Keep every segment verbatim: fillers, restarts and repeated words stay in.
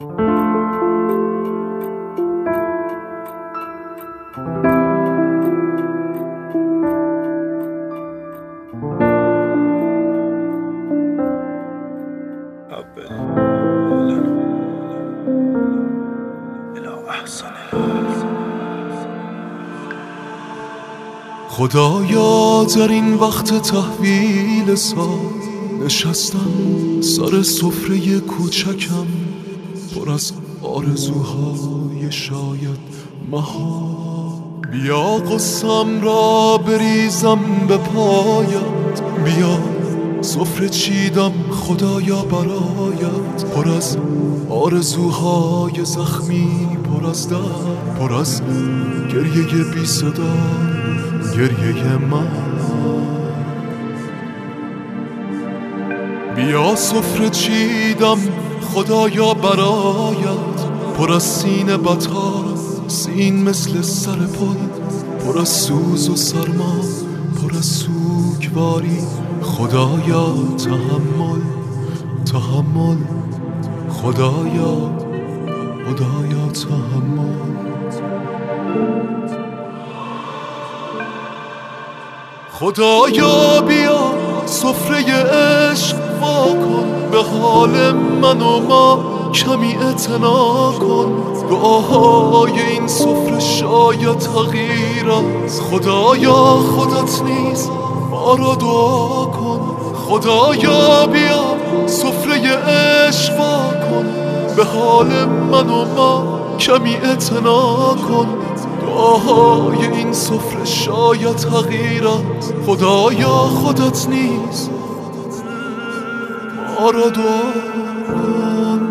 خدایا در این وقت تحویل سال نشستم سر سفره کوچکم پر از آرزوهای شاید محال. بیا قصم را بریزم به پایت، بیا سفره چیدم خدایا برایت، پر از آرزوهای زخمی، پر از درد، پر از گریه بی صدا، گریه من. بیا سفره چیدم خدایا برایت، پر از سینه بطار، سین مثل سر پل، پر از سوز و سرما، پر از سوگواری. خدایا تحمل تحمل، خدایا خدایا تحمل. خدایا بیا سفره عشق وا کن، به حال من و ما کمی اعتنا کن. دعاهای این سفره شاید تغییر است، خدایا خودت نیز ما را دعا کن. خدایا بیا سفره عشق وا کن، به حال من و ما کمی اعتنا کن. دعاهای این سفره شاید تغییر است، خدایا خودت نیز ما را دعا کن.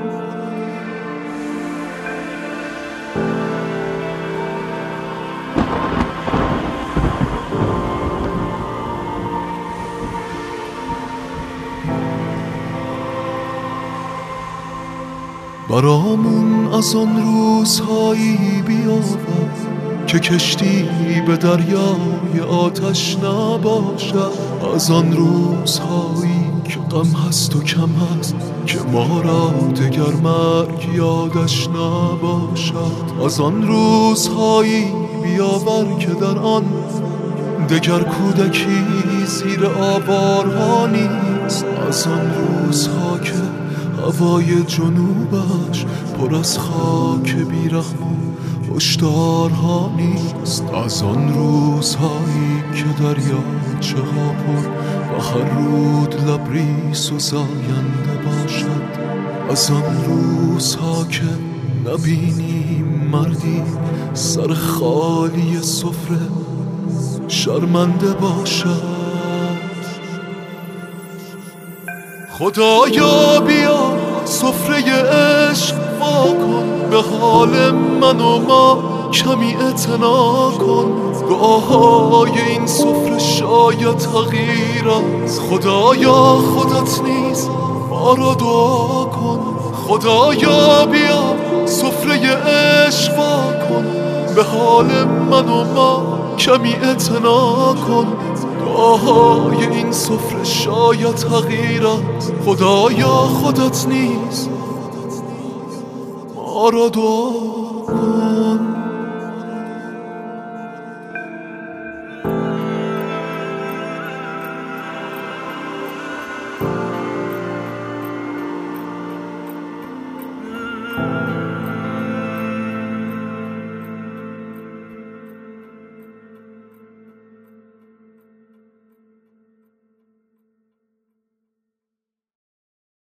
برامون از آن روزهایی بیاور که کشتی به دریای آتش نباشد، از آن روزهایی که غم هست و کم هست، که ما را دگر مرگ یادش نباشد. از آن روزهایی بیاور که در آن دگر کودکی زیر آوارها نیست، از آن روزها که هوای جنوبش پر از خاک بیرحم و هشدارها نیست، از آن روزهایی که دریاچه ها پر و هر رود لبریز و زاینده باشد، از آن روزها که نبینیم مردی سر خالی سفره شرمنده باشد. خدایا بیا سفره عشق وا کن، به حال من و ما کمی اعتنا کن. دعاهای این سفره شاید تغییر است، خدایا خودت نیز ما را دعا کن. خدایا بیا سفره عشق وا کن، به حال من و ما کمی اعتنا کن. دعاهای این سفره شاید تغییر است، خدایا خودت نیز ما را دعا کن.